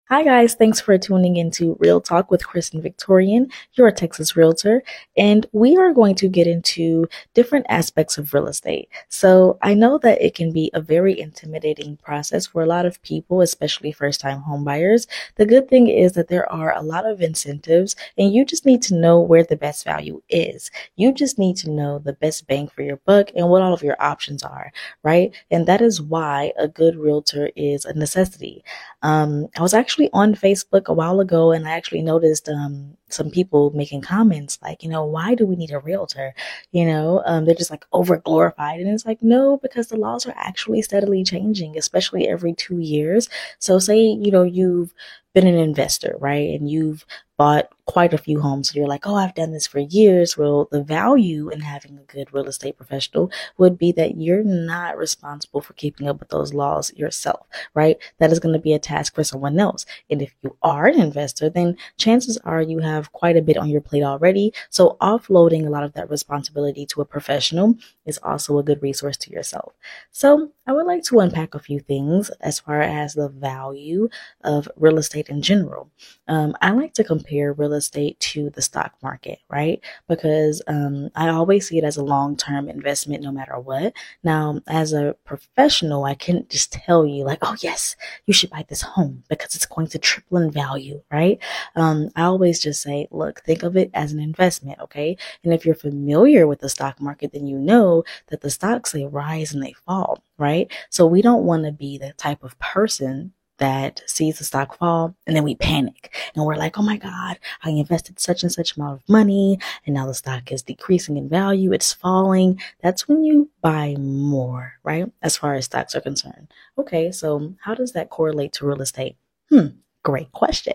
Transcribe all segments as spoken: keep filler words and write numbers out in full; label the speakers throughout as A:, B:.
A: Hi, guys. Thanks for tuning into Real Talk with Kristen Victorian, your Texas realtor. And we are going to get into different aspects of real estate. So I know that it can be a very intimidating process for a lot of people, especially first time home buyers. The good thing is that there are a lot of incentives, and you just need to know where the best value is. You just need to know the best bang for your buck and what all of your options are, right? And that is why a good realtor is a necessity. Um, I was actually on Facebook a while ago and I actually noticed um, some people making comments like, you know, why do we need a realtor? You know, um, they're just like over glorified. And it's like, no, because the laws are actually steadily changing, especially every two years. So, say, you know, you've been an investor, right? And you've bought quite a few homes. So you're like, oh, I've done this for years. Well, the value in having a good real estate professional would be that you're not responsible for keeping up with those laws yourself, right? That is going to be a task for someone else. And if you are an investor, then chances are you have quite a bit on your plate already. So offloading a lot of that responsibility to a professional is also a good resource to yourself. So I would like to unpack a few things as far as the value of real estate in general. Um, I like to compare real estate to the stock market, right? Because um, I always see it as a long-term investment no matter what. Now, as a professional, I can't just tell you like, oh, yes, you should buy this home because it's going to triple in value, right? Um, I always just say, look, think of it as an investment, okay? And if you're familiar with the stock market, then you know that the stocks, they rise and they fall, right? So we don't want to be the type of person that sees the stock fall and then we panic and we're like, oh my God, I invested such and such amount of money and now the stock is decreasing in value. It's falling. That's when you buy more, right? As far as stocks are concerned. Okay. So how does that correlate to real estate? Hmm. Great question.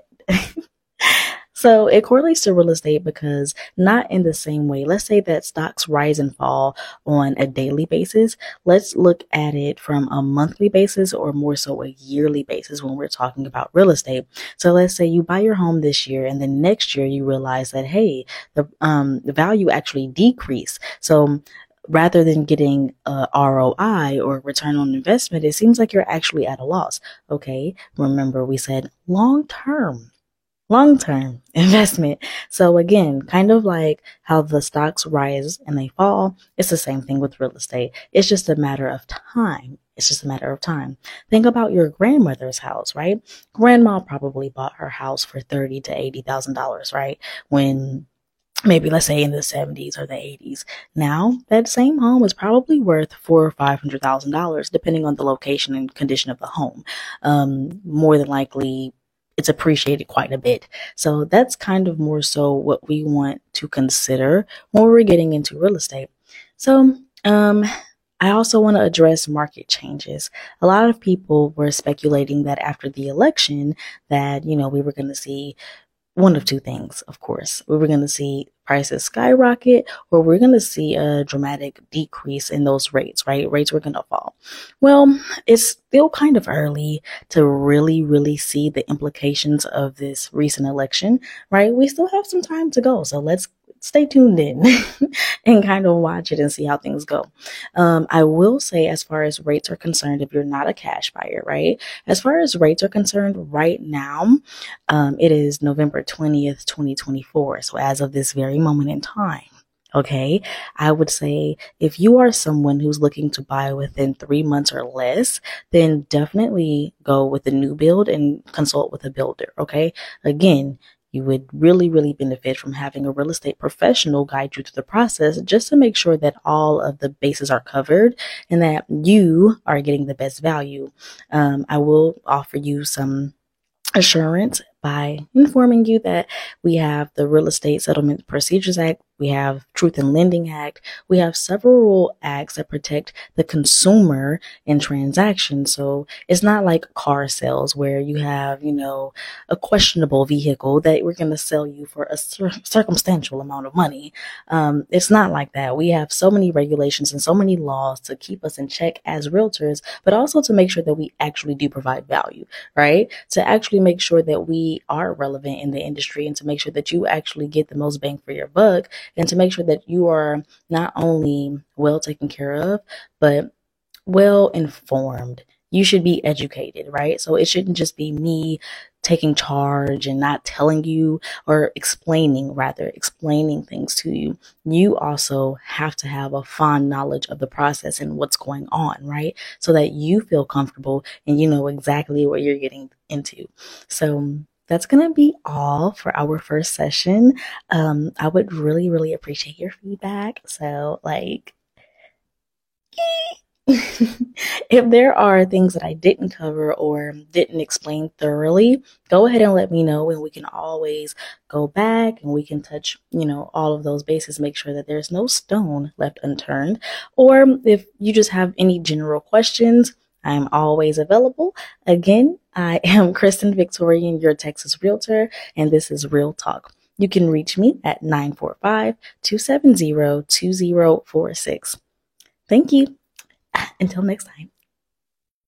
A: So it correlates to real estate because not in the same way. Let's say that stocks rise and fall on a daily basis. Let's look at it from a monthly basis or more so a yearly basis when we're talking about real estate. So let's say you buy your home this year and then next year you realize that, hey, the, um, the value actually decreased. So rather than getting a R O I or return on investment, it seems like you're actually at a loss. Okay. Remember we said long term long-term investment. So again, kind of like how the stocks rise and they fall, it's the same thing with real estate. It's just a matter of time. It's just a matter of time. Think about your grandmother's house, right? Grandma probably bought her house for thirty to eighty thousand dollars, right? When maybe let's say in the seventies or the eighties. Now that same home is probably worth four or five hundred thousand dollars, depending on the location and condition of the home. Um, more than likely it's appreciated quite a bit. So that's kind of more so what we want to consider when we're getting into real estate. So, um, I also want to address market changes. A lot of people were speculating that after the election that, you know, we were going to see one of two things, of course. We were going to see prices skyrocket or we're going to see a dramatic decrease in those rates, right? Rates were going to fall. Well, it's still kind of early to really, really see the implications of this recent election, right? We still have some time to go. So let's stay tuned in and kind of watch it and see how things go. Um, I will say, as far as rates are concerned, if you're not a cash buyer, right? As far as rates are concerned, right now, um, it is November twentieth, twenty twenty-four. So as of this very moment in time, okay, I would say if you are someone who's looking to buy within three months or less, then definitely go with the new build and consult with a builder. Okay. Again, you would really, really benefit from having a real estate professional guide you through the process just to make sure that all of the bases are covered and that you are getting the best value. Um, I will offer you some assurance by informing you that we have the Real Estate Settlement Procedures Act, we have Truth in Lending Act, we have several acts that protect the consumer in transactions. So it's not like car sales where you have, you know, a questionable vehicle that we're going to sell you for a cir- circumstantial amount of money. Um, it's not like that. We have so many regulations and so many laws to keep us in check as realtors, but also to make sure that we actually do provide value, right? To actually make sure that we are relevant in the industry and to make sure that you actually get the most bang for your buck and to make sure that you are not only well taken care of, but well informed. You should be educated, right? So it shouldn't just be me taking charge and not telling you or explaining, rather, explaining things to you. You also have to have a fond knowledge of the process and what's going on, right? So that you feel comfortable and you know exactly what you're getting into. So that's going to be all for our first session. Um, I would really, really appreciate your feedback. So, like, if there are things that I didn't cover or didn't explain thoroughly, go ahead and let me know, and we can always go back and we can touch, you know, all of those bases, make sure that there's no stone left unturned. Or if you just have any general questions, I'm always available. Again, I am Kristen Victorian, your Texas Realtor, and this is Real Talk. You can reach me at nine four five, two seven zero, two zero four six. Thank you. Until next time.